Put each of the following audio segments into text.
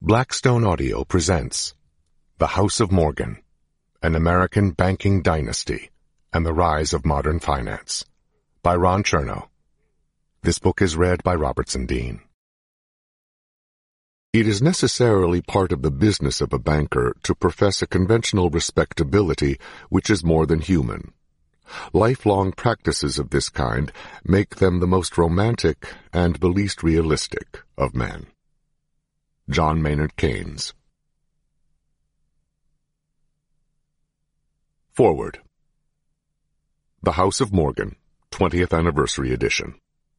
Blackstone Audio presents The House of Morgan, An American Banking Dynasty and the Rise of Modern Finance, by Ron Chernow. This book is read by Robertson Dean. It is necessarily part of the business of a banker to profess a conventional respectability which is more than human. Lifelong practices of this kind make them the most romantic and the least realistic of men. John Maynard Keynes. Forward. The House of Morgan, 20th Anniversary Edition.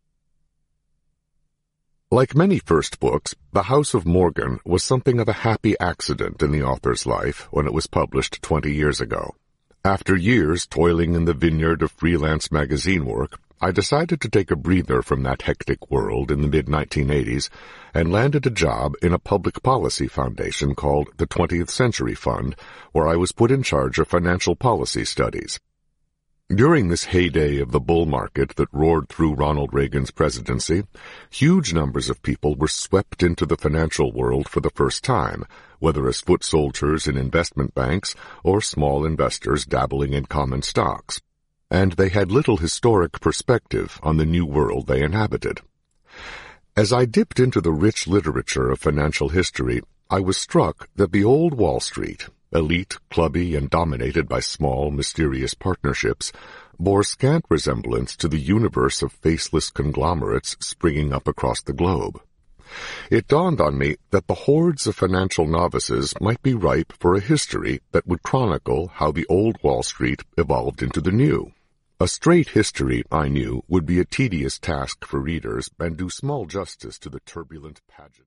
Like many first books, The House of Morgan was something of a happy accident in the author's life when it was published 20 years ago. After years toiling in the vineyard of freelance magazine work, I decided to take a breather from that hectic world in the mid-1980s and landed a job in a public policy foundation called the 20th Century Fund, where I was put in charge of financial policy studies. During this heyday of the bull market that roared through Ronald Reagan's presidency, huge numbers of people were swept into the financial world for the first time, whether as foot soldiers in investment banks or small investors dabbling in common stocks. And they had little historic perspective on the new world they inhabited. As I dipped into the rich literature of financial history, I was struck that the old Wall Street, elite, clubby, and dominated by small, mysterious partnerships, bore scant resemblance to the universe of faceless conglomerates springing up across the globe. It dawned on me that the hordes of financial novices might be ripe for a history that would chronicle how the old Wall Street evolved into the new. A straight history, I knew, would be a tedious task for readers and do small justice to the turbulent pageant.